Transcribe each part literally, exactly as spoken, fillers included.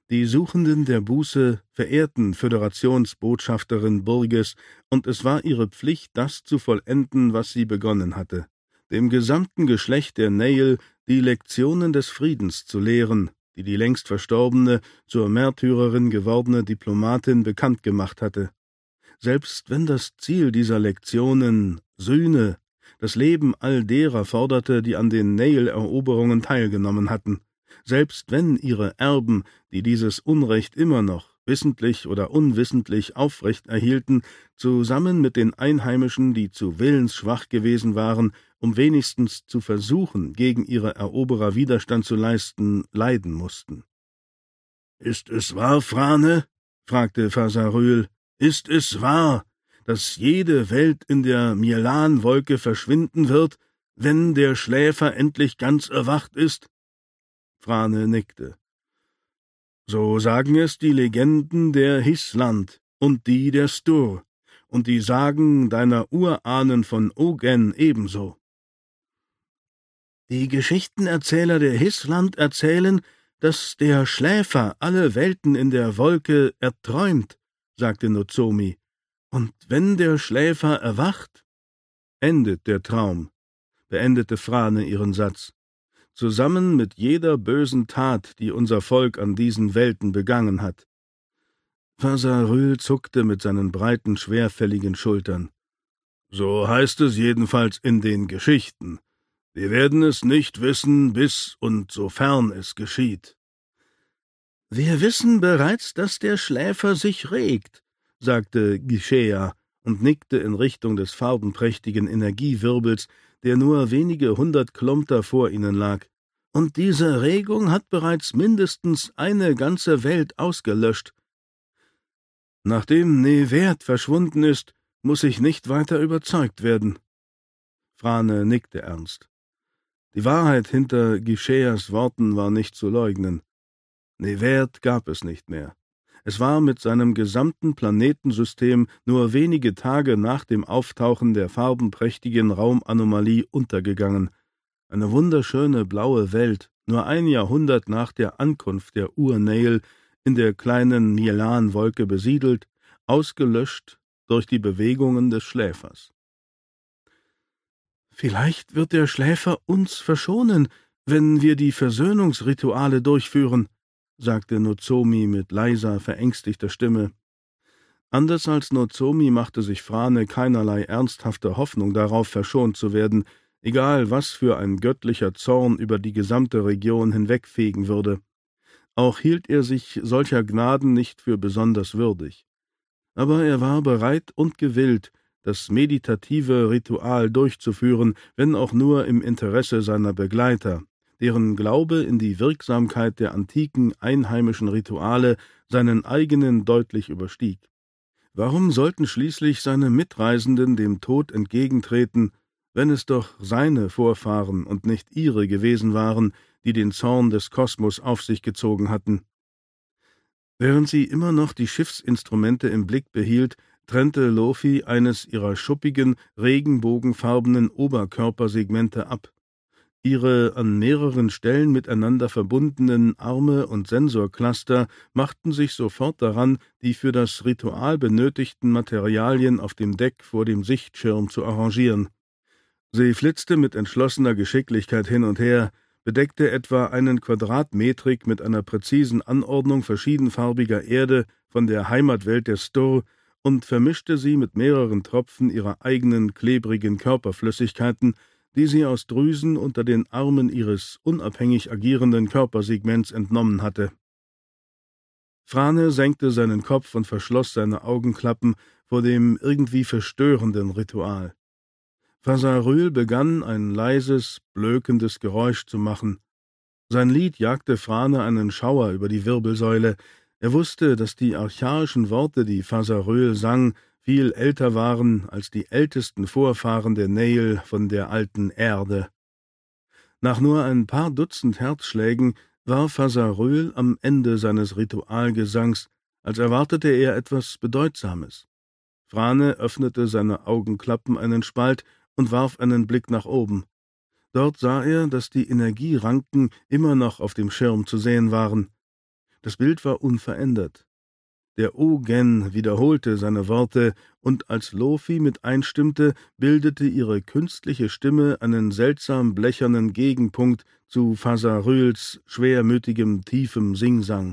Die Suchenden der Buße verehrten Föderationsbotschafterin Burgess, und es war ihre Pflicht, das zu vollenden, was sie begonnen hatte: dem gesamten Geschlecht der Nayl die Lektionen des Friedens zu lehren, die die längst verstorbene, zur Märtyrerin gewordene Diplomatin bekannt gemacht hatte. Selbst wenn das Ziel dieser Lektionen Sühne, das Leben all derer forderte, die an den Nayl-Eroberungen teilgenommen hatten, selbst wenn ihre Erben, die dieses Unrecht immer noch, wissentlich oder unwissentlich, aufrecht erhielten, zusammen mit den Einheimischen, die zu willensschwach gewesen waren, um wenigstens zu versuchen, gegen ihre Eroberer Widerstand zu leisten, leiden mussten. »Ist es wahr, Frane?« fragte Fasarül. »Ist es wahr, dass jede Welt in der Mierlan-Wolke verschwinden wird, wenn der Schläfer endlich ganz erwacht ist?« Frane nickte. »So sagen es die Legenden der Hisland und die der Stur, und die Sagen deiner Urahnen von Ogen ebenso.« »Die Geschichtenerzähler der Hisland erzählen, dass der Schläfer alle Welten in der Wolke erträumt«, sagte Nozomi. »Und wenn der Schläfer erwacht, endet der Traum«, beendete Frane ihren Satz, »zusammen mit jeder bösen Tat, die unser Volk an diesen Welten begangen hat.« Fasarül zuckte mit seinen breiten, schwerfälligen Schultern. »So heißt es jedenfalls in den Geschichten. Wir werden es nicht wissen, bis und sofern es geschieht.« »Wir wissen bereits, dass der Schläfer sich regt«, sagte Gishea und nickte in Richtung des farbenprächtigen Energiewirbels, der nur wenige hundert Kilometer vor ihnen lag. »Und diese Regung hat bereits mindestens eine ganze Welt ausgelöscht. Nachdem Nevert verschwunden ist, muss ich nicht weiter überzeugt werden.« Frane nickte ernst. Die Wahrheit hinter Gisheas Worten war nicht zu leugnen. Nevert gab es nicht mehr. Es war mit seinem gesamten Planetensystem nur wenige Tage nach dem Auftauchen der farbenprächtigen Raumanomalie untergegangen. Eine wunderschöne blaue Welt, nur ein Jahrhundert nach der Ankunft der Ur-Nayl in der kleinen Mierlan-Wolke besiedelt, ausgelöscht durch die Bewegungen des Schläfers. »Vielleicht wird der Schläfer uns verschonen, wenn wir die Versöhnungsrituale durchführen«, sagte Nozomi mit leiser, verängstigter Stimme. Anders als Nozomi machte sich Frane keinerlei ernsthafte Hoffnung darauf, verschont zu werden, egal was für ein göttlicher Zorn über die gesamte Region hinwegfegen würde. Auch hielt er sich solcher Gnaden nicht für besonders würdig. Aber er war bereit und gewillt, das meditative Ritual durchzuführen, wenn auch nur im Interesse seiner Begleiter, deren Glaube in die Wirksamkeit der antiken einheimischen Rituale seinen eigenen deutlich überstieg. Warum sollten schließlich seine Mitreisenden dem Tod entgegentreten, wenn es doch seine Vorfahren und nicht ihre gewesen waren, die den Zorn des Kosmos auf sich gezogen hatten? Während sie immer noch die Schiffsinstrumente im Blick behielt, trennte Lofi eines ihrer schuppigen, regenbogenfarbenen Oberkörpersegmente ab. Ihre an mehreren Stellen miteinander verbundenen Arme und Sensorcluster machten sich sofort daran, die für das Ritual benötigten Materialien auf dem Deck vor dem Sichtschirm zu arrangieren. Sie flitzte mit entschlossener Geschicklichkeit hin und her, bedeckte etwa einen Quadratmetrik mit einer präzisen Anordnung verschiedenfarbiger Erde von der Heimatwelt der Stur und vermischte sie mit mehreren Tropfen ihrer eigenen klebrigen Körperflüssigkeiten, die sie aus Drüsen unter den Armen ihres unabhängig agierenden Körpersegments entnommen hatte. Frane senkte seinen Kopf und verschloss seine Augenklappen vor dem irgendwie verstörenden Ritual. Fasarül begann, ein leises, blökendes Geräusch zu machen. Sein Lied jagte Frane einen Schauer über die Wirbelsäule. Er wusste, dass die archaischen Worte, die Fasarül sang, viel älter waren als die ältesten Vorfahren der Nayl von der alten Erde. Nach nur ein paar Dutzend Herzschlägen war Fasarül am Ende seines Ritualgesangs, als erwartete er etwas Bedeutsames. Frane öffnete seine Augenklappen einen Spalt und warf einen Blick nach oben. Dort sah er, dass die Energieranken immer noch auf dem Schirm zu sehen waren. Das Bild war unverändert. Der O-Gen wiederholte seine Worte, und als Lofi mit einstimmte, bildete ihre künstliche Stimme einen seltsam blechernen Gegenpunkt zu Fasaryls schwermütigem, tiefem Singsang.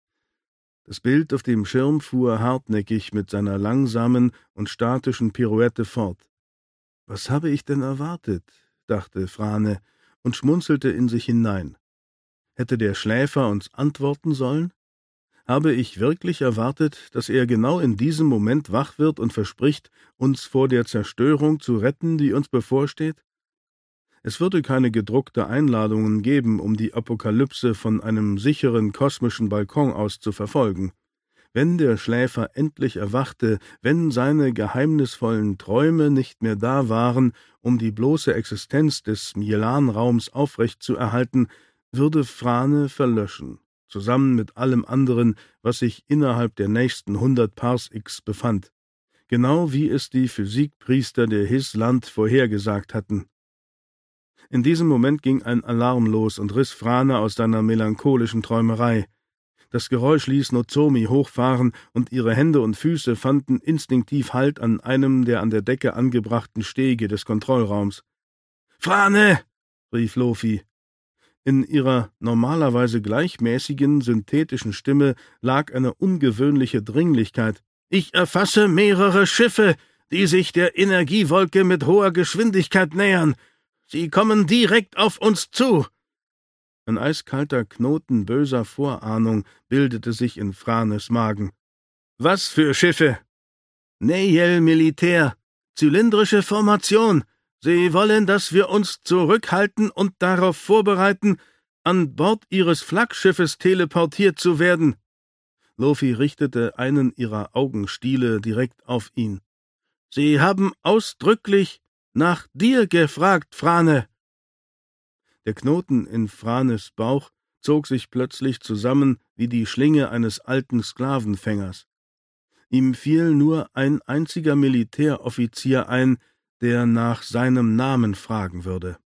Das Bild auf dem Schirm fuhr hartnäckig mit seiner langsamen und statischen Pirouette fort. »Was habe ich denn erwartet?« dachte Frane und schmunzelte in sich hinein. Hätte der Schläfer uns antworten sollen? Habe ich wirklich erwartet, dass er genau in diesem Moment wach wird und verspricht, uns vor der Zerstörung zu retten, die uns bevorsteht? Es würde keine gedruckte Einladungen geben, um die Apokalypse von einem sicheren kosmischen Balkon aus zu verfolgen. Wenn der Schläfer endlich erwachte, wenn seine geheimnisvollen Träume nicht mehr da waren, um die bloße Existenz des Mielan-Raums aufrechtzuerhalten, würde Frane verlöschen, zusammen mit allem anderen, was sich innerhalb der nächsten hundert Parsecs befand, genau wie es die Physikpriester der Hisland vorhergesagt hatten. In diesem Moment ging ein Alarm los und riss Frane aus seiner melancholischen Träumerei. Das Geräusch ließ Nozomi hochfahren, und ihre Hände und Füße fanden instinktiv Halt an einem der an der Decke angebrachten Stege des Kontrollraums. »Frane!« rief Lofi. In ihrer normalerweise gleichmäßigen, synthetischen Stimme lag eine ungewöhnliche Dringlichkeit. »Ich erfasse mehrere Schiffe, die sich der Energiewolke mit hoher Geschwindigkeit nähern. Sie kommen direkt auf uns zu!« Ein eiskalter Knoten böser Vorahnung bildete sich in Franes Magen. »Was für Schiffe?« »Neyel Militär. Zylindrische Formation. Sie wollen, dass wir uns zurückhalten und darauf vorbereiten, an Bord ihres Flaggschiffes teleportiert zu werden.« Lofi richtete einen ihrer Augenstiele direkt auf ihn. »Sie haben ausdrücklich nach dir gefragt, Frane.« Der Knoten in Franes Bauch zog sich plötzlich zusammen wie die Schlinge eines alten Sklavenfängers. Ihm fiel nur ein einziger Militäroffizier ein, der nach seinem Namen fragen würde.